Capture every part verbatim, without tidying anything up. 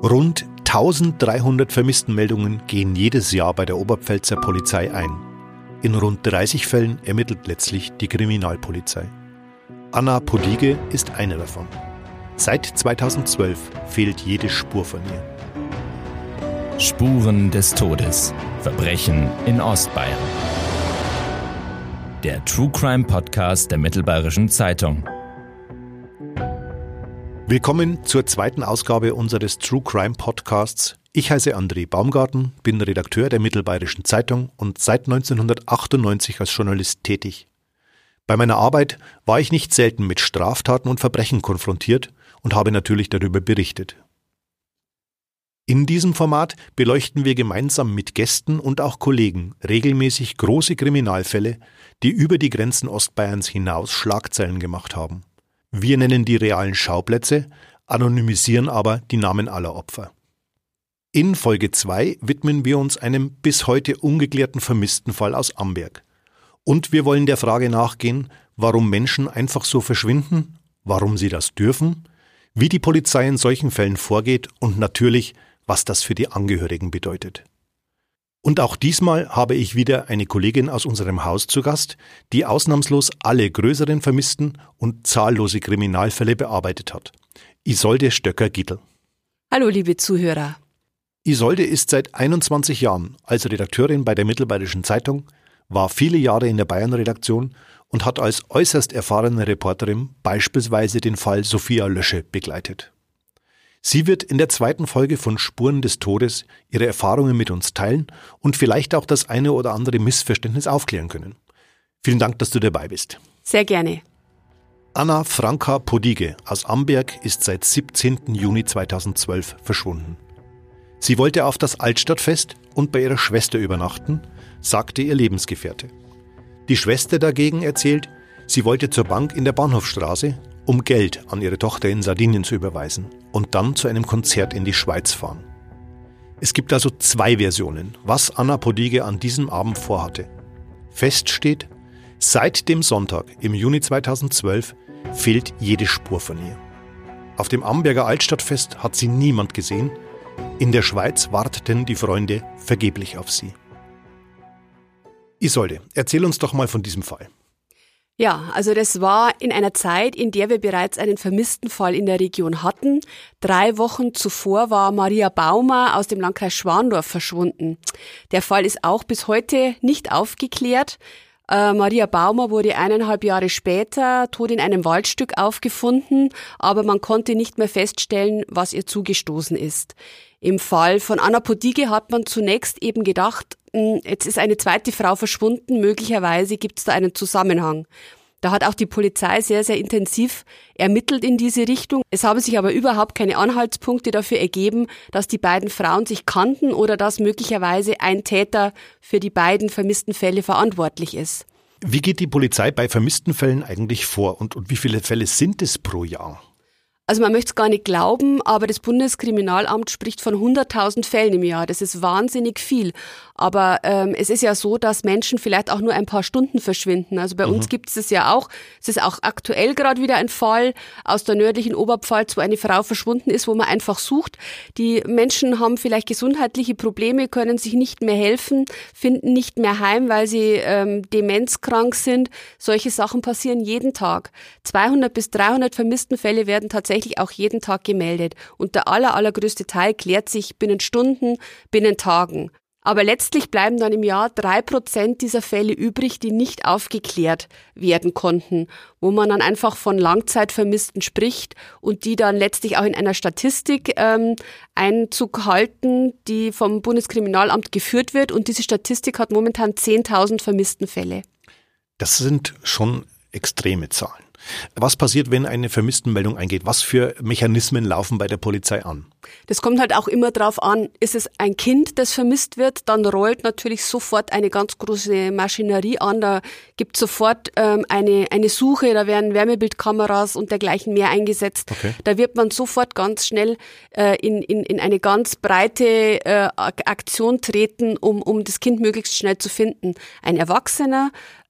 Rund eintausenddreihundert Vermisstenmeldungen gehen jedes Jahr bei der Oberpfälzer Polizei ein. In rund dreißig Fällen ermittelt letztlich die Kriminalpolizei. Anna Podige ist eine davon. Seit zweitausendzwölf fehlt jede Spur von ihr. Spuren des Todes. Verbrechen in Ostbayern. Der True Crime Podcast der Mittelbayerischen Zeitung. Willkommen zur zweiten Ausgabe unseres True Crime Podcasts. Ich heiße André Baumgarten, bin Redakteur der Mittelbayerischen Zeitung und seit neunzehnhundertachtundneunzig als Journalist tätig. Bei meiner Arbeit war ich nicht selten mit Straftaten und Verbrechen konfrontiert und habe natürlich darüber berichtet. In diesem Format beleuchten wir gemeinsam mit Gästen und auch Kollegen regelmäßig große Kriminalfälle, die über die Grenzen Ostbayerns hinaus Schlagzeilen gemacht haben. Wir nennen die realen Schauplätze, anonymisieren aber die Namen aller Opfer. In Folge zwei widmen wir uns einem bis heute ungeklärten Vermisstenfall aus Amberg. Und wir wollen der Frage nachgehen, warum Menschen einfach so verschwinden, warum sie das dürfen, wie die Polizei in solchen Fällen vorgeht und natürlich, was das für die Angehörigen bedeutet. Und auch diesmal habe ich wieder eine Kollegin aus unserem Haus zu Gast, die ausnahmslos alle größeren Vermissten und zahllose Kriminalfälle bearbeitet hat. Isolde Stöcker-Gittel. Hallo liebe Zuhörer. Isolde ist seit einundzwanzig Jahren als Redakteurin bei der Mittelbayerischen Zeitung, war viele Jahre in der Bayern-Redaktion und hat als äußerst erfahrene Reporterin beispielsweise den Fall Sophia Lösche begleitet. Sie wird in der zweiten Folge von Spuren des Todes ihre Erfahrungen mit uns teilen und vielleicht auch das eine oder andere Missverständnis aufklären können. Vielen Dank, dass du dabei bist. Sehr gerne. Anna Franka Podige aus Amberg ist seit siebzehnten Juni zweitausendzwölf verschwunden. Sie wollte auf das Altstadtfest und bei ihrer Schwester übernachten, sagte ihr Lebensgefährte. Die Schwester dagegen erzählt, sie wollte zur Bank in der Bahnhofstraße, um Geld an ihre Tochter in Sardinien zu überweisen und dann zu einem Konzert in die Schweiz fahren. Es gibt also zwei Versionen, was Anna Podige an diesem Abend vorhatte. Fest steht, seit dem Sonntag im Juni zweitausendzwölf fehlt jede Spur von ihr. Auf dem Amberger Altstadtfest hat sie niemand gesehen. In der Schweiz warteten die Freunde vergeblich auf sie. Isolde, erzähl uns doch mal von diesem Fall. Ja, also das war in einer Zeit, in der wir bereits einen Vermisstenfall in der Region hatten. Drei Wochen zuvor war Maria Baumer aus dem Landkreis Schwandorf verschwunden. Der Fall ist auch bis heute nicht aufgeklärt. Äh, Maria Baumer wurde eineinhalb Jahre später tot in einem Waldstück aufgefunden, aber man konnte nicht mehr feststellen, was ihr zugestoßen ist. Im Fall von Anna Podige hat man zunächst eben gedacht, jetzt ist eine zweite Frau verschwunden, möglicherweise gibt es da einen Zusammenhang. Da hat auch die Polizei sehr, sehr intensiv ermittelt in diese Richtung. Es haben sich aber überhaupt keine Anhaltspunkte dafür ergeben, dass die beiden Frauen sich kannten oder dass möglicherweise ein Täter für die beiden vermissten Fälle verantwortlich ist. Wie geht die Polizei bei vermissten Fällen eigentlich vor und, und wie viele Fälle sind es pro Jahr? Also man möchte es gar nicht glauben, aber das Bundeskriminalamt spricht von hunderttausend Fällen im Jahr. Das ist wahnsinnig viel. Aber ähm, es ist ja so, dass Menschen vielleicht auch nur ein paar Stunden verschwinden. Also bei mhm. uns gibt es das ja auch. Es ist auch aktuell gerade wieder ein Fall aus der nördlichen Oberpfalz, wo eine Frau verschwunden ist, wo man einfach sucht. Die Menschen haben vielleicht gesundheitliche Probleme, können sich nicht mehr helfen, finden nicht mehr heim, weil sie ähm, demenzkrank sind. Solche Sachen passieren jeden Tag. zweihundert bis dreihundert Vermisstenfälle werden tatsächlich auch jeden Tag gemeldet. Und der aller, allergrößte Teil klärt sich binnen Stunden, binnen Tagen. Aber letztlich bleiben dann im Jahr drei Prozent dieser Fälle übrig, die nicht aufgeklärt werden konnten, wo man dann einfach von Langzeitvermissten spricht und die dann letztlich auch in einer Statistik ähm, Einzug halten, die vom Bundeskriminalamt geführt wird. Und diese Statistik hat momentan zehntausend Vermisstenfälle. Das sind schon extreme Zahlen. Was passiert, wenn eine Vermisstenmeldung eingeht? Was für Mechanismen laufen bei der Polizei an? Das kommt halt auch immer drauf an, ist es ein Kind, das vermisst wird, dann rollt natürlich sofort eine ganz große Maschinerie an, da gibt es sofort ähm, eine, eine Suche, da werden Wärmebildkameras und dergleichen mehr eingesetzt. Okay. Da wird man sofort ganz schnell äh, in, in, in eine ganz breite äh, Aktion treten, um, um das Kind möglichst schnell zu finden. Ein Erwachsener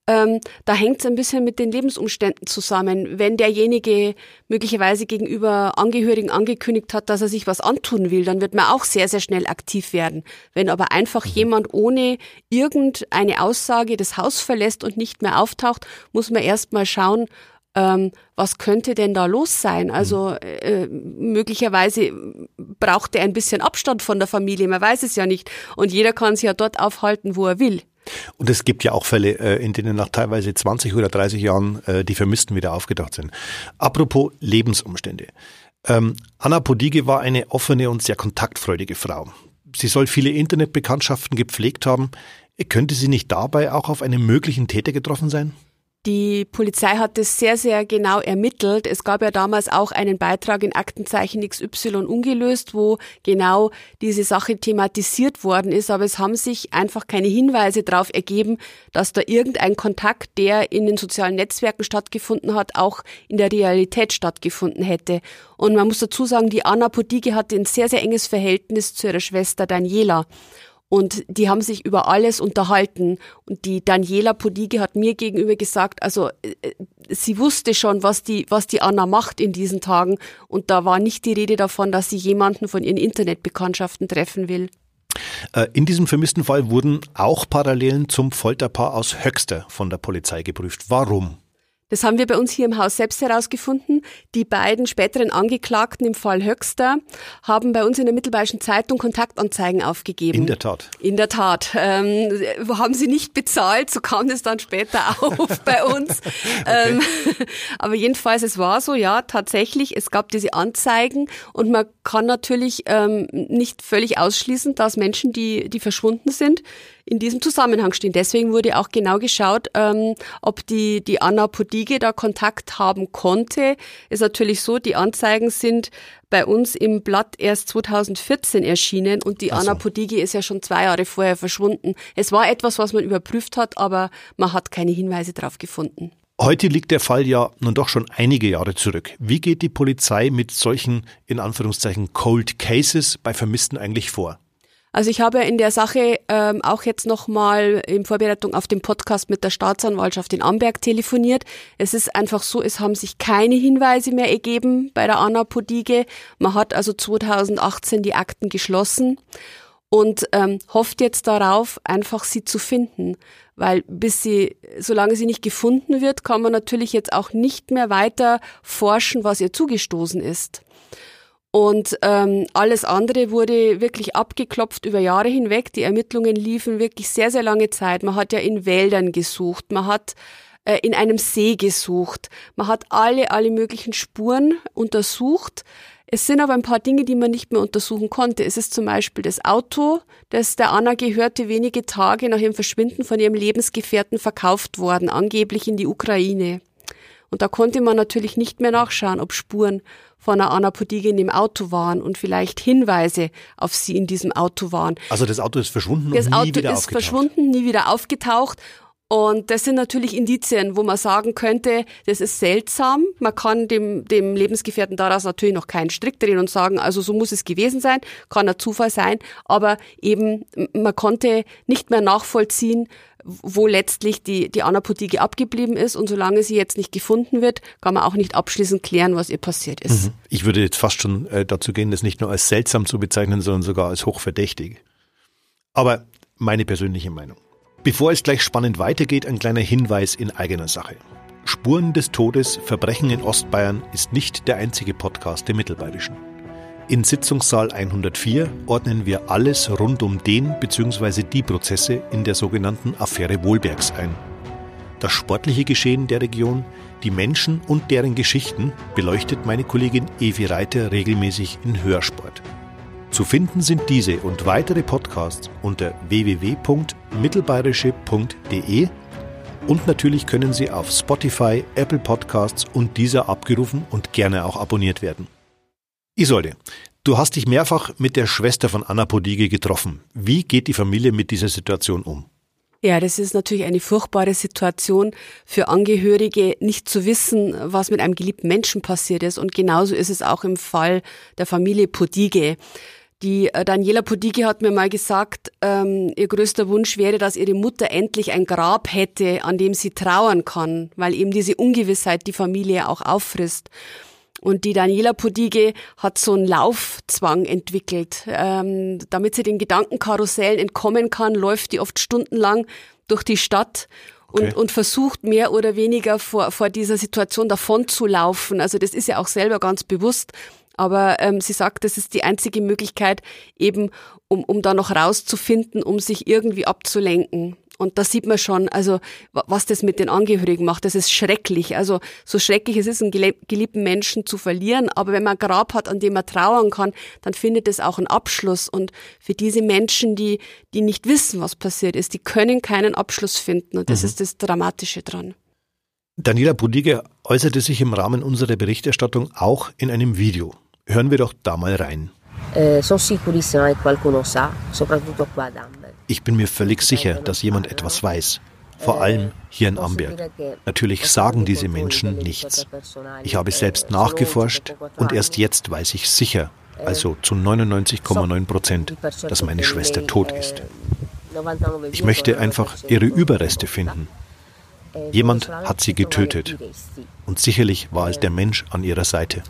Ähm, da hängt es ein bisschen mit den Lebensumständen zusammen. Wenn derjenige möglicherweise gegenüber Angehörigen angekündigt hat, dass er sich was antun will, dann wird man auch sehr, sehr schnell aktiv werden. Wenn aber einfach mhm. jemand ohne irgendeine Aussage das Haus verlässt und nicht mehr auftaucht, muss man erst mal schauen, ähm, was könnte denn da los sein? Also äh, möglicherweise braucht er ein bisschen Abstand von der Familie, man weiß es ja nicht. Und jeder kann sich ja dort aufhalten, wo er will. Und es gibt ja auch Fälle, in denen nach teilweise zwanzig oder dreißig Jahren die Vermissten wieder aufgetaucht sind. Apropos Lebensumstände. Ähm, Anna Podige war eine offene und sehr kontaktfreudige Frau. Sie soll viele Internetbekanntschaften gepflegt haben. Könnte sie nicht dabei auch auf einen möglichen Täter getroffen sein? Die Polizei hat das sehr, sehr genau ermittelt. Es gab ja damals auch einen Beitrag in Aktenzeichen X Y ungelöst, wo genau diese Sache thematisiert worden ist. Aber es haben sich einfach keine Hinweise darauf ergeben, dass da irgendein Kontakt, der in den sozialen Netzwerken stattgefunden hat, auch in der Realität stattgefunden hätte. Und man muss dazu sagen, die Anna Podige hatte ein sehr, sehr enges Verhältnis zu ihrer Schwester Daniela. Und die haben sich über alles unterhalten. Und die Daniela Podige hat mir gegenüber gesagt, also äh, sie wusste schon, was die, was die Anna macht in diesen Tagen. Und da war nicht die Rede davon, dass sie jemanden von ihren Internetbekanntschaften treffen will. In diesem vermissten Fall wurden auch Parallelen zum Folterpaar aus Höxter von der Polizei geprüft. Warum? Das haben wir bei uns hier im Haus selbst herausgefunden. Die beiden späteren Angeklagten im Fall Höxter haben bei uns in der Mittelbayerischen Zeitung Kontaktanzeigen aufgegeben. In der Tat. In der Tat. Ähm, haben sie nicht bezahlt, so kam es dann später auf bei uns. Okay. Ähm, aber jedenfalls, es war so, ja, tatsächlich, es gab diese Anzeigen und man kann natürlich ähm, nicht völlig ausschließen, dass Menschen, die, die verschwunden sind, in diesem Zusammenhang stehen. Deswegen wurde auch genau geschaut, ähm, ob die, die Anna Podige da Kontakt haben konnte. Ist natürlich so, die Anzeigen sind bei uns im Blatt erst zweitausendvierzehn erschienen und die Ach so. Anna Podige ist ja schon zwei Jahre vorher verschwunden. Es war etwas, was man überprüft hat, aber man hat keine Hinweise darauf gefunden. Heute liegt der Fall ja nun doch schon einige Jahre zurück. Wie geht die Polizei mit solchen, in Anführungszeichen, Cold Cases bei Vermissten eigentlich vor? Also ich habe in der Sache ähm, auch jetzt nochmal in Vorbereitung auf den Podcast mit der Staatsanwaltschaft in Amberg telefoniert. Es ist einfach so, es haben sich keine Hinweise mehr ergeben bei der Anna Podige. Man hat also zweitausendachtzehn die Akten geschlossen und ähm, hofft jetzt darauf, einfach sie zu finden. Weil bis sie, solange sie nicht gefunden wird, kann man natürlich jetzt auch nicht mehr weiter forschen, was ihr zugestoßen ist. Und ähm, alles andere wurde wirklich abgeklopft über Jahre hinweg. Die Ermittlungen liefen wirklich sehr, sehr lange Zeit. Man hat ja in Wäldern gesucht, man hat äh, in einem See gesucht, man hat alle, alle möglichen Spuren untersucht. Es sind aber ein paar Dinge, die man nicht mehr untersuchen konnte. Es ist zum Beispiel das Auto, das der Anna gehörte, wenige Tage nach ihrem Verschwinden von ihrem Lebensgefährten verkauft worden, angeblich in die Ukraine. Und da konnte man natürlich nicht mehr nachschauen, ob Spuren von der Anna Podige in dem Auto waren und vielleicht Hinweise auf sie in diesem Auto waren. Also das Auto ist verschwunden das und nie Auto wieder aufgetaucht? Das Auto ist verschwunden, nie wieder aufgetaucht. Und das sind natürlich Indizien, wo man sagen könnte, das ist seltsam. Man kann dem, dem Lebensgefährten daraus natürlich noch keinen Strick drehen und sagen, also so muss es gewesen sein, kann ein Zufall sein. Aber eben, man konnte nicht mehr nachvollziehen, wo letztlich die, die Anna Podige abgeblieben ist. Und solange sie jetzt nicht gefunden wird, kann man auch nicht abschließend klären, was ihr passiert ist. Mhm. Ich würde jetzt fast schon äh, dazu gehen, das nicht nur als seltsam zu bezeichnen, sondern sogar als hochverdächtig. Aber meine persönliche Meinung. Bevor es gleich spannend weitergeht, ein kleiner Hinweis in eigener Sache. Spuren des Todes, Verbrechen in Ostbayern ist nicht der einzige Podcast der Mittelbayerischen. In Sitzungssaal hundertvier ordnen wir alles rund um den bzw. die Prozesse in der sogenannten Affäre Wohlbergs ein. Das sportliche Geschehen der Region, die Menschen und deren Geschichten beleuchtet meine Kollegin Evi Reiter regelmäßig in Hörsport. Zu finden sind diese und weitere Podcasts unter w w w punkt mittelbayerische punkt d e und natürlich können sie auf Spotify, Apple Podcasts und Deezer abgerufen und gerne auch abonniert werden. Isolde, du hast dich mehrfach mit der Schwester von Anna Podige getroffen. Wie geht die Familie mit dieser Situation um? Ja, das ist natürlich eine furchtbare Situation für Angehörige, nicht zu wissen, was mit einem geliebten Menschen passiert ist. Und genauso ist es auch im Fall der Familie Podige. Die äh, Daniela Podige hat mir mal gesagt, ähm, ihr größter Wunsch wäre, dass ihre Mutter endlich ein Grab hätte, an dem sie trauern kann, weil eben diese Ungewissheit die Familie auch auffrisst. Und die Daniela Podige hat so einen Laufzwang entwickelt. Ähm, damit sie den Gedankenkarussellen entkommen kann, läuft die oft stundenlang durch die Stadt und, okay. und versucht mehr oder weniger vor, vor dieser Situation davon zu laufen. Also das ist ja auch selber ganz bewusst. Aber ähm, sie sagt, das ist die einzige Möglichkeit, eben um, um da noch rauszufinden, um sich irgendwie abzulenken. Und da sieht man schon, also was das mit den Angehörigen macht. Das ist schrecklich. Also so schrecklich es ist, einen geliebten Menschen zu verlieren. Aber wenn man ein Grab hat, an dem man trauern kann, dann findet es auch einen Abschluss. Und für diese Menschen, die die nicht wissen, was passiert ist, die können keinen Abschluss finden. Und das mhm. ist das Dramatische dran. Daniela Podige äußerte sich im Rahmen unserer Berichterstattung auch in einem Video. Hören wir doch da mal rein. Ich bin mir völlig sicher, dass jemand etwas weiß. Vor allem hier in Amberg. Natürlich sagen diese Menschen nichts. Ich habe selbst nachgeforscht und erst jetzt weiß ich sicher, also zu neunundneunzig Komma neun Prozent, dass meine Schwester tot ist. Ich möchte einfach ihre Überreste finden. Jemand hat sie getötet und sicherlich war es der Mensch an ihrer Seite.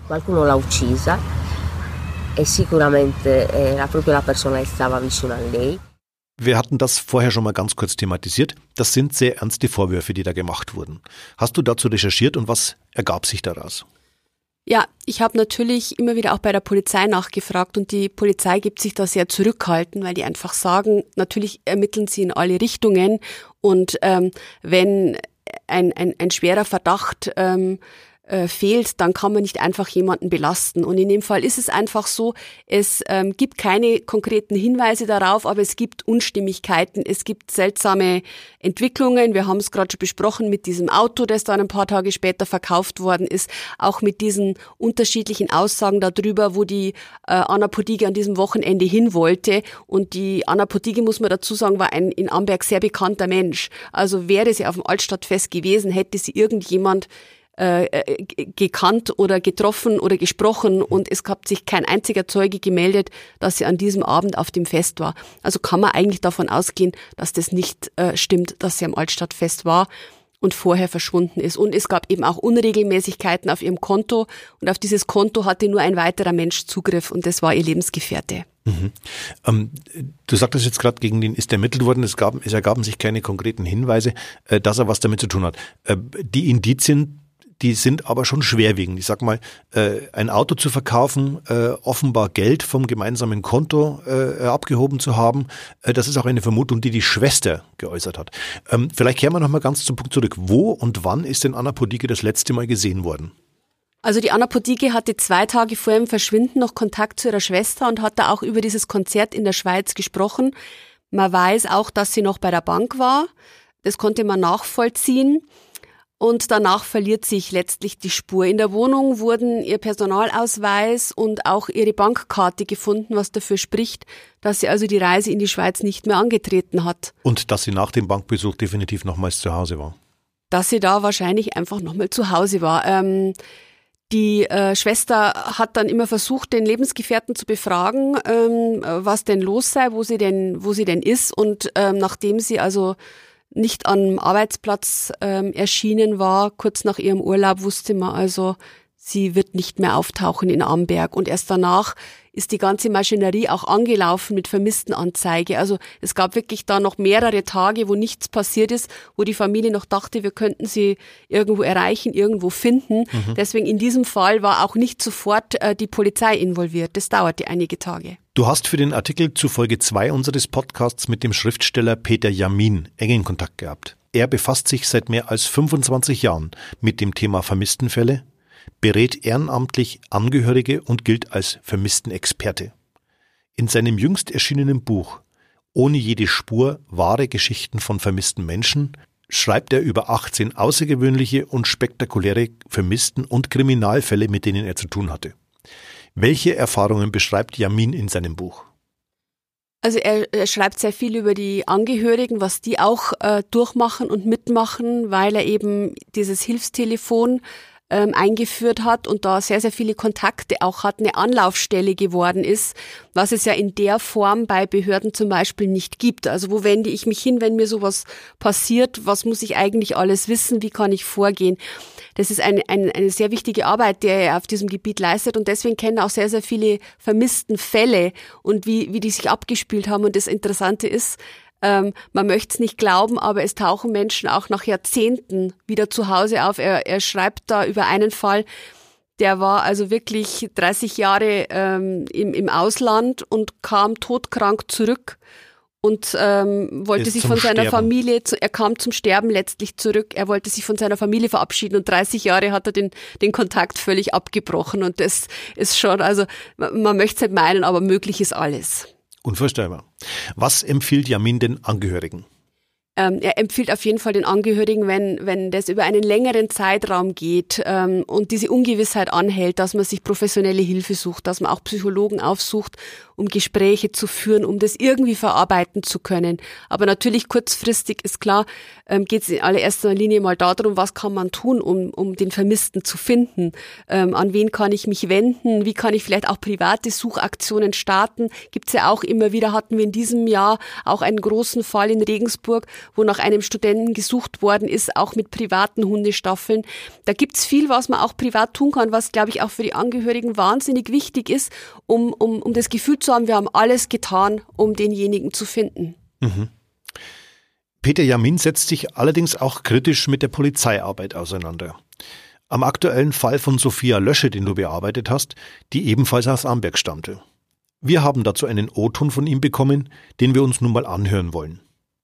Wir hatten das vorher schon mal ganz kurz thematisiert. Das sind sehr ernste Vorwürfe, die da gemacht wurden. Hast du dazu recherchiert und was ergab sich daraus? Ja, ich habe natürlich immer wieder auch bei der Polizei nachgefragt und die Polizei gibt sich da sehr zurückhaltend, weil die einfach sagen, natürlich ermitteln sie in alle Richtungen und ähm, wenn ein, ein, ein schwerer Verdacht ähm, äh, fehlt, dann kann man nicht einfach jemanden belasten. Und in dem Fall ist es einfach so, es ähm, gibt keine konkreten Hinweise darauf, aber es gibt Unstimmigkeiten, es gibt seltsame Entwicklungen. Wir haben es gerade schon besprochen mit diesem Auto, das dann ein paar Tage später verkauft worden ist, auch mit diesen unterschiedlichen Aussagen darüber, wo die äh, Anna Podige an diesem Wochenende hin wollte. Und die Anna Podige, muss man dazu sagen, war ein in Amberg sehr bekannter Mensch. Also wäre sie auf dem Altstadtfest gewesen, hätte sie irgendjemand äh, gekannt oder getroffen oder gesprochen und es hat sich kein einziger Zeuge gemeldet, dass sie an diesem Abend auf dem Fest war. Also kann man eigentlich davon ausgehen, dass das nicht äh, stimmt, dass sie am Altstadtfest war und vorher verschwunden ist. Und es gab eben auch Unregelmäßigkeiten auf ihrem Konto und auf dieses Konto hatte nur ein weiterer Mensch Zugriff und das war ihr Lebensgefährte. Mhm. Ähm, du sagtest jetzt gerade, gegen den ist ermittelt worden, es, gab, es ergaben sich keine konkreten Hinweise, äh, dass er was damit zu tun hat. Äh, die Indizien, die sind aber schon schwerwiegend. Ich sag mal, äh, ein Auto zu verkaufen, äh, offenbar Geld vom gemeinsamen Konto äh, abgehoben zu haben, äh, das ist auch eine Vermutung, die die Schwester geäußert hat. Ähm, vielleicht kehren wir noch mal ganz zum Punkt zurück. Wo und wann ist denn Anna Podige das letzte Mal gesehen worden? Also die Anna Podige hatte zwei Tage vor ihrem Verschwinden noch Kontakt zu ihrer Schwester und hat da auch über dieses Konzert in der Schweiz gesprochen. Man weiß auch, dass sie noch bei der Bank war. Das konnte man nachvollziehen. Und danach verliert sich letztlich die Spur. In der Wohnung wurden ihr Personalausweis und auch ihre Bankkarte gefunden, was dafür spricht, dass sie also die Reise in die Schweiz nicht mehr angetreten hat. Und dass sie nach dem Bankbesuch definitiv nochmals zu Hause war. Dass sie da wahrscheinlich einfach nochmal zu Hause war. Ähm, die äh, Schwester hat dann immer versucht, den Lebensgefährten zu befragen, ähm, was denn los sei, wo sie denn, wo sie denn ist. Und ähm, nachdem sie also nicht am Arbeitsplatz ähm, erschienen war, kurz nach ihrem Urlaub, wusste man also, sie wird nicht mehr auftauchen in Amberg. Und erst danach ist die ganze Maschinerie auch angelaufen mit Vermisstenanzeige. Also es gab wirklich da noch mehrere Tage, wo nichts passiert ist, wo die Familie noch dachte, wir könnten sie irgendwo erreichen, irgendwo finden. Mhm. Deswegen in diesem Fall war auch nicht sofort äh, die Polizei involviert. Das dauerte einige Tage. Du hast für den Artikel zu Folge zwei unseres Podcasts mit dem Schriftsteller Peter Jamin engen Kontakt gehabt. Er befasst sich seit mehr als fünfundzwanzig Jahren mit dem Thema Vermisstenfälle, berät ehrenamtlich Angehörige und gilt als Vermisstenexperte. In seinem jüngst erschienenen Buch Ohne jede Spur, wahre Geschichten von vermissten Menschen schreibt er über achtzehn außergewöhnliche und spektakuläre Vermissten- und Kriminalfälle, mit denen er zu tun hatte. Welche Erfahrungen beschreibt Jamin in seinem Buch? Also er, er schreibt sehr viel über die Angehörigen, was die auch äh, durchmachen und mitmachen, weil er eben dieses Hilfstelefon ähm, eingeführt hat und da sehr, sehr viele Kontakte auch hat, eine Anlaufstelle geworden ist, was es ja in der Form bei Behörden zum Beispiel nicht gibt. Also wo wende ich mich hin, wenn mir sowas passiert? Was muss ich eigentlich alles wissen? Wie kann ich vorgehen? Das ist eine, eine, eine sehr wichtige Arbeit, die er auf diesem Gebiet leistet und deswegen kennen auch sehr, sehr viele vermissten Fälle und wie, wie die sich abgespielt haben. Und das Interessante ist, ähm, man möchte es nicht glauben, aber es tauchen Menschen auch nach Jahrzehnten wieder zu Hause auf. Er, er schreibt da über einen Fall, der war also wirklich dreißig Jahre ähm, im, im Ausland und kam todkrank zurück. Und ähm, wollte Ist sich von seiner Sterben. Familie, zu, er kam zum Sterben letztlich zurück, er wollte sich von seiner Familie verabschieden und dreißig Jahre hat er den, den Kontakt völlig abgebrochen und das ist schon, also man, man möchte es nicht meinen, aber möglich ist alles. Unvorstellbar. Was empfiehlt Yamin den Angehörigen? Ähm, er empfiehlt auf jeden Fall den Angehörigen, wenn wenn das über einen längeren Zeitraum geht ähm, und diese Ungewissheit anhält, dass man sich professionelle Hilfe sucht, dass man auch Psychologen aufsucht, um Gespräche zu führen, um das irgendwie verarbeiten zu können. Aber natürlich kurzfristig ist klar, ähm, geht es in allererster Linie mal darum, was kann man tun, um um den Vermissten zu finden. Ähm, an wen kann ich mich wenden? Wie kann ich vielleicht auch private Suchaktionen starten? Gibt's ja auch immer wieder, hatten wir in diesem Jahr auch einen großen Fall in Regensburg, wo nach einem Studenten gesucht worden ist, auch mit privaten Hundestaffeln. Da gibt's viel, was man auch privat tun kann, was, glaube ich, auch für die Angehörigen wahnsinnig wichtig ist, um, um, um das Gefühl zu haben, wir haben alles getan, um denjenigen zu finden. Mhm. Peter Yamin setzt sich allerdings auch kritisch mit der Polizeiarbeit auseinander. Am aktuellen Fall von Sophia Lösche, den du bearbeitet hast, die ebenfalls aus Amberg stammte. Wir haben dazu einen O-Ton von ihm bekommen, den wir uns nun mal anhören wollen.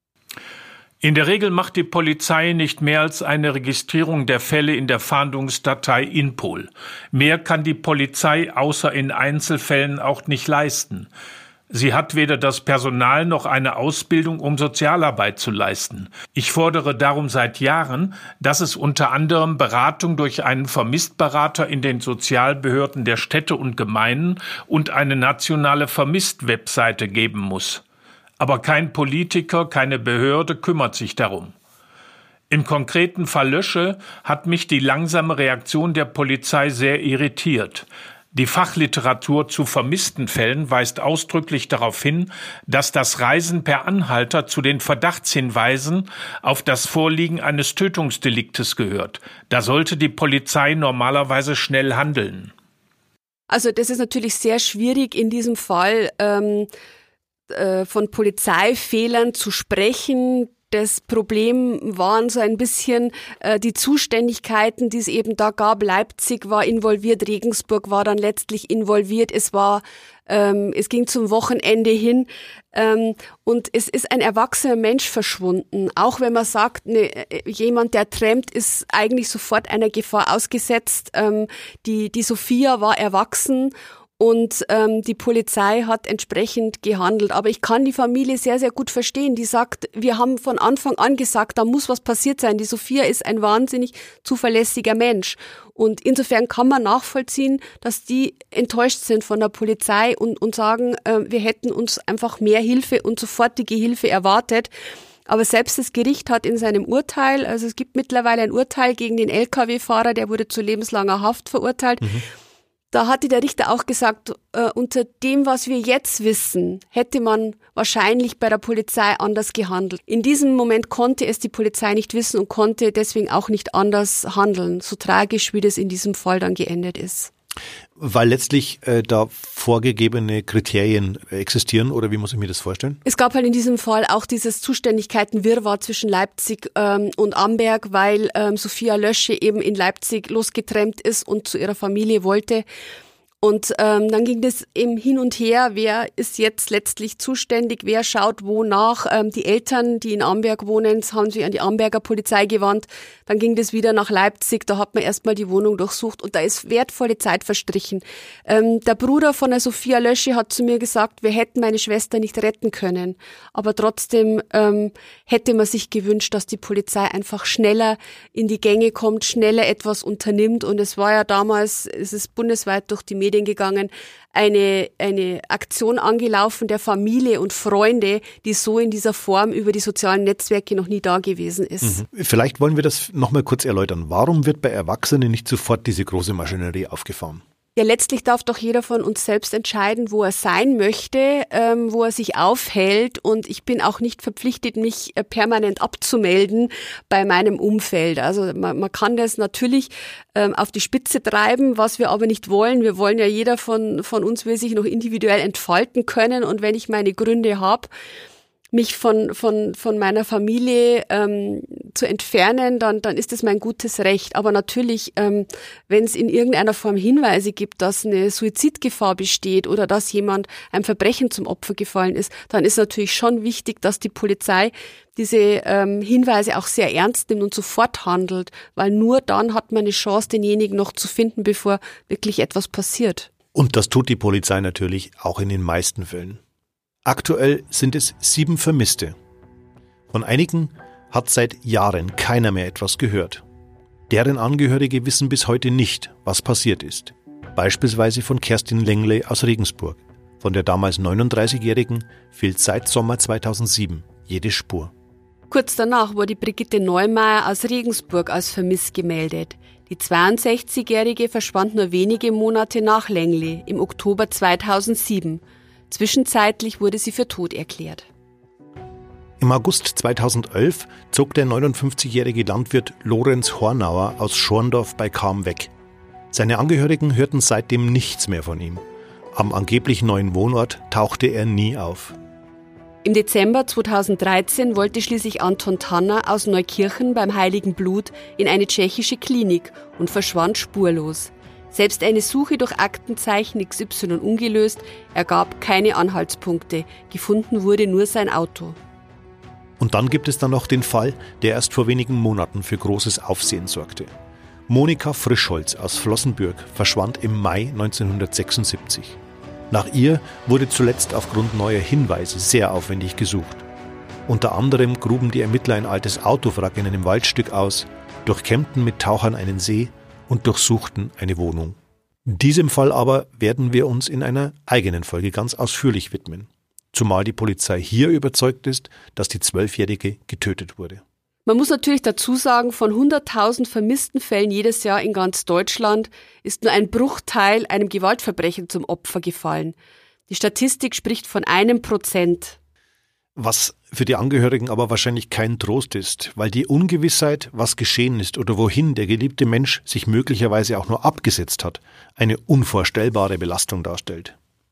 In der Regel macht die Polizei nicht mehr als eine Registrierung der Fälle in der Fahndungsdatei INPOL. Mehr kann die Polizei außer in Einzelfällen auch nicht leisten. Sie hat weder das Personal noch eine Ausbildung, um Sozialarbeit zu leisten. Ich fordere darum seit Jahren, dass es unter anderem Beratung durch einen Vermisstberater in den Sozialbehörden der Städte und Gemeinden und eine nationale Vermisst-Webseite geben muss. Aber kein Politiker, keine Behörde kümmert sich darum. Im konkreten Fall Lösche hat mich die langsame Reaktion der Polizei sehr irritiert. Die Fachliteratur zu vermissten Fällen weist ausdrücklich darauf hin, dass das Reisen per Anhalter zu den Verdachtshinweisen auf das Vorliegen eines Tötungsdeliktes gehört. Da sollte die Polizei normalerweise schnell handeln. Also das ist natürlich sehr schwierig in diesem Fall, ähm, von Polizeifehlern zu sprechen. Das Problem waren so ein bisschen äh, die Zuständigkeiten, die es eben da gab. Leipzig war involviert, Regensburg war dann letztlich involviert. Es war, ähm, es ging zum Wochenende hin ähm, und es ist ein erwachsener Mensch verschwunden. Auch wenn man sagt, ne, jemand, der trampt, ist eigentlich sofort einer Gefahr ausgesetzt. Ähm, die die Sophia war erwachsen. Und ähm, die Polizei hat entsprechend gehandelt. Aber ich kann die Familie sehr, sehr gut verstehen. Die sagt, wir haben von Anfang an gesagt, da muss was passiert sein. Die Sophia ist ein wahnsinnig zuverlässiger Mensch. Und insofern kann man nachvollziehen, dass die enttäuscht sind von der Polizei und, und sagen, äh, wir hätten uns einfach mehr Hilfe und sofortige Hilfe erwartet. Aber selbst das Gericht hat in seinem Urteil, also es gibt mittlerweile ein Urteil gegen den L K W-Fahrer, der wurde zu lebenslanger Haft verurteilt. Mhm. Da hatte der Richter auch gesagt, äh, unter dem, was wir jetzt wissen, hätte man wahrscheinlich bei der Polizei anders gehandelt. In diesem Moment konnte es die Polizei nicht wissen und konnte deswegen auch nicht anders handeln, so tragisch, wie das in diesem Fall dann geendet ist. Weil letztlich äh, da vorgegebene Kriterien existieren, oder wie muss ich mir das vorstellen? Es gab halt in diesem Fall auch dieses Zuständigkeitenwirrwarr zwischen Leipzig ähm, und Amberg, weil ähm, Sophia Lösche eben in Leipzig losgetrennt ist und zu ihrer Familie wollte. Und ähm, dann ging das eben hin und her, wer ist jetzt letztlich zuständig, wer schaut wo nach. Ähm, die Eltern, die in Amberg wohnen, haben sich an die Amberger Polizei gewandt. Dann ging das wieder nach Leipzig, da hat man erstmal die Wohnung durchsucht und da ist wertvolle Zeit verstrichen. Ähm, der Bruder von der Sophia Lösche hat zu mir gesagt, wir hätten meine Schwester nicht retten können. Aber trotzdem ähm, hätte man sich gewünscht, dass die Polizei einfach schneller in die Gänge kommt, schneller etwas unternimmt. Und es war ja damals, es ist bundesweit durch die Medien Medien gegangen, eine, eine Aktion angelaufen der Familie und Freunde, die so in dieser Form über die sozialen Netzwerke noch nie da gewesen ist. Mhm. Vielleicht wollen wir das nochmal kurz erläutern. Warum wird bei Erwachsenen nicht sofort diese große Maschinerie aufgefahren? Ja, letztlich darf doch jeder von uns selbst entscheiden, wo er sein möchte, ähm, wo er sich aufhält, und ich bin auch nicht verpflichtet, mich äh, permanent abzumelden bei meinem Umfeld. Also man, man kann das natürlich ähm, auf die Spitze treiben, was wir aber nicht wollen. Wir wollen ja, jeder von, von uns will sich noch individuell entfalten können, und wenn ich meine Gründe habe, mich von von von meiner Familie ähm, zu entfernen, dann dann ist das mein gutes Recht. Aber natürlich, ähm, wenn es in irgendeiner Form Hinweise gibt, dass eine Suizidgefahr besteht oder dass jemand einem Verbrechen zum Opfer gefallen ist, dann ist natürlich schon wichtig, dass die Polizei diese ähm, Hinweise auch sehr ernst nimmt und sofort handelt, weil nur dann hat man eine Chance, denjenigen noch zu finden, bevor wirklich etwas passiert. Und das tut die Polizei natürlich auch in den meisten Fällen. Aktuell sind es sieben Vermisste. Von einigen hat seit Jahren keiner mehr etwas gehört. Deren Angehörige wissen bis heute nicht, was passiert ist. Beispielsweise von Kerstin Lengley aus Regensburg. Von der damals neununddreißigjährigen fehlt seit Sommer zweitausendsieben jede Spur. Kurz danach wurde Brigitte Neumeier aus Regensburg als vermisst gemeldet. Die zweiundsechzigjährige verschwand nur wenige Monate nach Lengley im Oktober zweitausendsieben. Zwischenzeitlich wurde sie für tot erklärt. Im August zweitausendelf zog der neunundfünfzigjährige Landwirt Lorenz Hornauer aus Schorndorf bei Cham weg. Seine Angehörigen hörten seitdem nichts mehr von ihm. Am angeblich neuen Wohnort tauchte er nie auf. Im Dezember zweitausenddreizehn wollte schließlich Anton Tanner aus Neukirchen beim Heiligen Blut in eine tschechische Klinik und verschwand spurlos. Selbst eine Suche durch Aktenzeichen X Y ungelöst ergab keine Anhaltspunkte. Gefunden wurde nur sein Auto. Und dann gibt es dann noch den Fall, der erst vor wenigen Monaten für großes Aufsehen sorgte. Monika Frischholz aus Flossenbürg verschwand im Mai neunzehnhundertsechsundsiebzig. Nach ihr wurde zuletzt aufgrund neuer Hinweise sehr aufwendig gesucht. Unter anderem gruben die Ermittler ein altes Autowrack in einem Waldstück aus, durchkämmten mit Tauchern einen See und durchsuchten eine Wohnung. Diesem Fall aber werden wir uns in einer eigenen Folge ganz ausführlich widmen. Zumal die Polizei hier überzeugt ist, dass die Zwölfjährige getötet wurde. Man muss natürlich dazu sagen, von hunderttausend vermissten Fällen jedes Jahr in ganz Deutschland ist nur ein Bruchteil einem Gewaltverbrechen zum Opfer gefallen. Die Statistik spricht von einem Prozent. Was für die Angehörigen aber wahrscheinlich kein Trost ist, weil die Ungewissheit, was geschehen ist oder wohin der geliebte Mensch sich möglicherweise auch nur abgesetzt hat, eine unvorstellbare Belastung darstellt.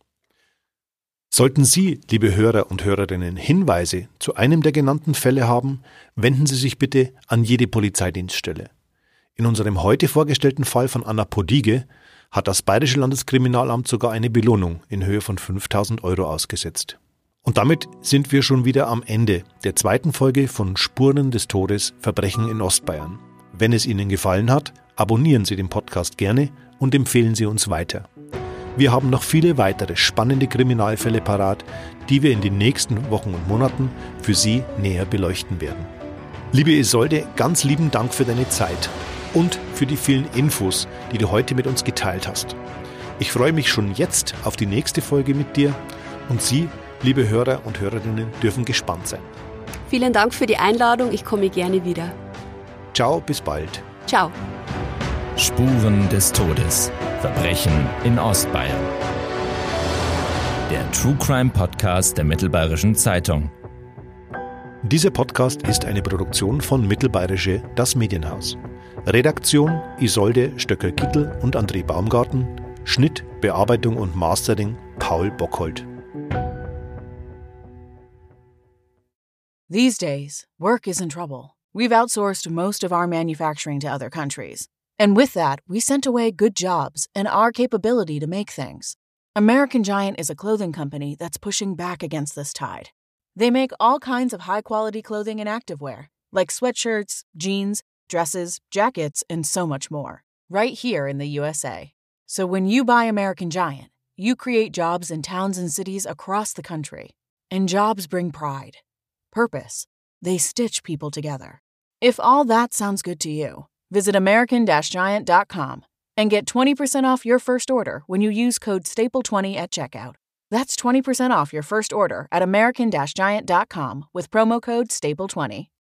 Sollten Sie, liebe Hörer und Hörerinnen, Hinweise zu einem der genannten Fälle haben, wenden Sie sich bitte an jede Polizeidienststelle. In unserem heute vorgestellten Fall von Anna Podige hat das Bayerische Landeskriminalamt sogar eine Belohnung in Höhe von fünftausend Euro ausgesetzt. Und damit sind wir schon wieder am Ende der zweiten Folge von Spuren des Todes – Verbrechen in Ostbayern. Wenn es Ihnen gefallen hat, abonnieren Sie den Podcast gerne und empfehlen Sie uns weiter. Wir haben noch viele weitere spannende Kriminalfälle parat, die wir in den nächsten Wochen und Monaten für Sie näher beleuchten werden. Liebe Isolde, ganz lieben Dank für deine Zeit und für die vielen Infos, die du heute mit uns geteilt hast. Ich freue mich schon jetzt auf die nächste Folge mit dir und Sie, liebe Hörer und Hörerinnen, dürfen gespannt sein. Vielen Dank für die Einladung, ich komme gerne wieder. Ciao, bis bald. Ciao. Spuren des Todes. Verbrechen in Ostbayern. Der True Crime Podcast der Mittelbayerischen Zeitung. Dieser Podcast ist eine Produktion von Mittelbayerische Das Medienhaus. Redaktion Isolde Stöcker-Gittel und André Baumgarten. Schnitt, Bearbeitung und Mastering Paul Bockholt. These days, work is in trouble. We've outsourced most of our manufacturing to other countries. And with that, we sent away good jobs and our capability to make things. American Giant is a clothing company that's pushing back against this tide. They make all kinds of high-quality clothing and activewear, like sweatshirts, jeans, dresses, jackets, and so much more, right here in the U S A. So when you buy American Giant, you create jobs in towns and cities across the country. And jobs bring pride, purpose. They stitch people together. If all that sounds good to you, visit American Giant dot com. And get twenty percent off your first order when you use code staple twenty at checkout. That's twenty percent off your first order at american giant dot com with promo code staple twenty.